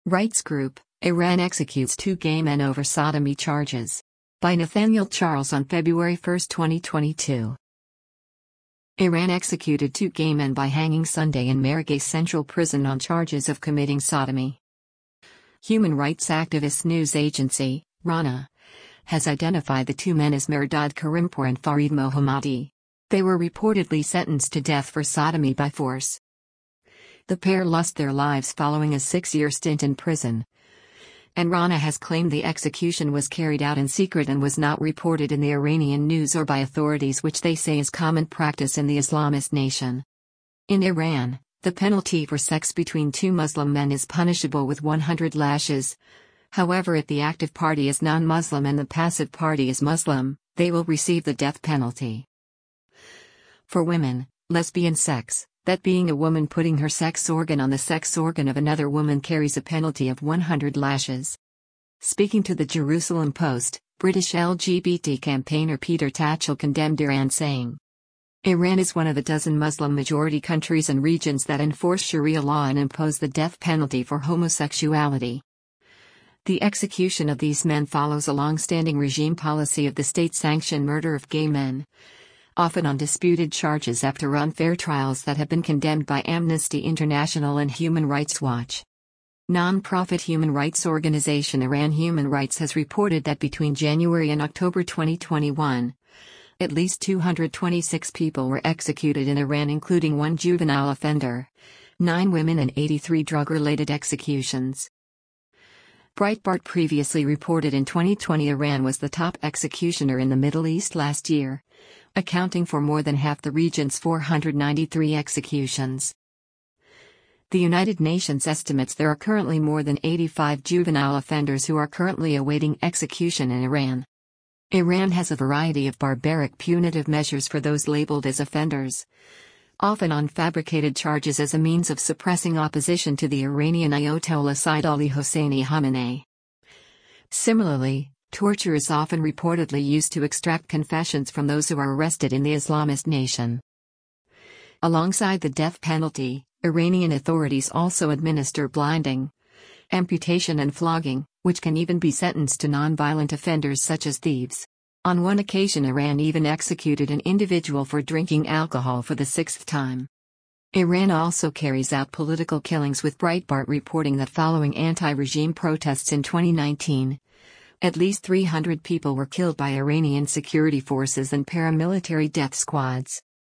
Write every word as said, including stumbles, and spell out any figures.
Rights Group, Iran executes two gay men over sodomy charges. By Nathaniel Charles on February first, twenty twenty-two. Iran executed two gay men by hanging Sunday in Margay Central Prison on charges of committing sodomy. Human rights activist news agency, RANA, has identified the two men as Mehrdad Karimpour and Farid Mohammadi. They were reportedly sentenced to death for sodomy by force. The pair lost their lives following a six-year stint in prison, and RANA has claimed the execution was carried out in secret and was not reported in the Iranian news or by authorities, which they say is common practice in the Islamist nation. In Iran, the penalty for sex between two Muslim men is punishable with one hundred lashes. However, if the active party is non-Muslim and the passive party is Muslim, they will receive the death penalty. For women, lesbian sex, that being a woman putting her sex organ on the sex organ of another woman, carries a penalty of one hundred lashes. Speaking to the Jerusalem Post, British L G B T campaigner Peter Tatchell condemned Iran, saying, "Iran is one of a dozen Muslim-majority countries and regions that enforce Sharia law and impose the death penalty for homosexuality. The execution of these men follows a long-standing regime policy of the state-sanctioned murder of gay men, often on disputed charges after unfair trials that have been condemned by Amnesty International and Human Rights Watch." Non-profit human rights organization Iran Human Rights has reported that between January and October twenty twenty-one, at least two hundred twenty-six people were executed in Iran, including one juvenile offender, nine women and eighty-three drug-related executions. Breitbart previously reported in twenty twenty Iran was the top executioner in the Middle East last year, accounting for more than half the region's four hundred ninety-three executions. The United Nations estimates there are currently more than eighty-five juvenile offenders who are currently awaiting execution in Iran. Iran has a variety of barbaric punitive measures for those labeled as offenders, often on fabricated charges as a means of suppressing opposition to the Iranian Ayatollah Sayyid Ali Hosseini Khamenei. Similarly, torture is often reportedly used to extract confessions from those who are arrested in the Islamist nation. Alongside the death penalty, Iranian authorities also administer blinding, amputation and flogging, which can even be sentenced to non-violent offenders such as thieves. On one occasion, Iran even executed an individual for drinking alcohol for the sixth time. Iran also carries out political killings, with Breitbart reporting that following anti-regime protests in twenty nineteen, at least three hundred people were killed by Iranian security forces and paramilitary death squads.